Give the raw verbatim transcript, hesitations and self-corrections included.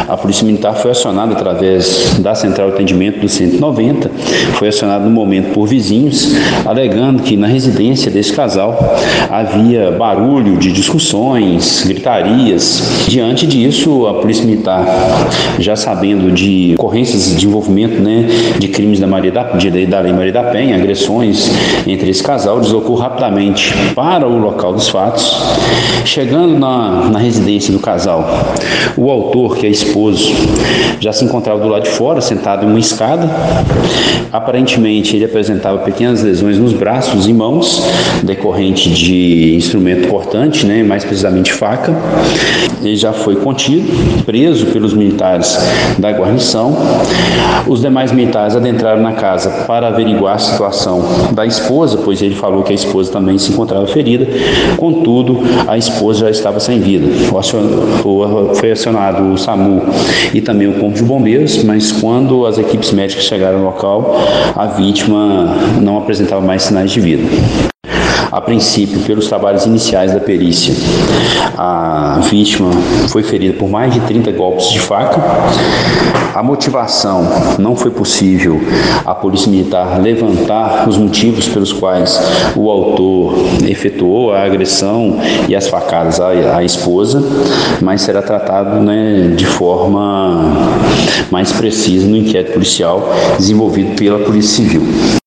A Polícia Militar foi acionada através da Central de Atendimento do cento e noventa, foi acionada no momento por vizinhos, alegando que na residência desse casal havia barulho de discussões, gritarias. Diante disso, a Polícia Militar, já sabendo de ocorrências de envolvimento, né, de crimes da, Maria da, de, da Lei Maria da Penha, agressões entre esse casal, deslocou rapidamente para o local dos fatos. Chegando na, na residência do casal, o autor, que é esposo, já se encontrava do lado de fora, sentado em uma escada. Aparentemente, ele apresentava pequenas lesões nos braços e mãos, decorrente de instrumento cortante, né, mais precisamente faca. Ele já foi contido, preso pelos militares da guarnição. Os demais militares adentraram na casa para averiguar a situação da esposa, pois ele falou que a esposa também se encontrava ferida. Contudo, a esposa já estava sem vida. Foi acionado o SAMU e também o Corpo de Bombeiros, mas quando as equipes médicas chegaram ao local, a vítima não apresentava mais sinais de vida. A princípio, pelos trabalhos iniciais da perícia, a vítima foi ferida por mais de trinta golpes de faca. A motivação, não foi possível a Polícia Militar levantar os motivos pelos quais o autor efetuou a agressão e as facadas à, à esposa, mas será tratado, né, de forma mais precisa no inquérito policial desenvolvido pela Polícia Civil.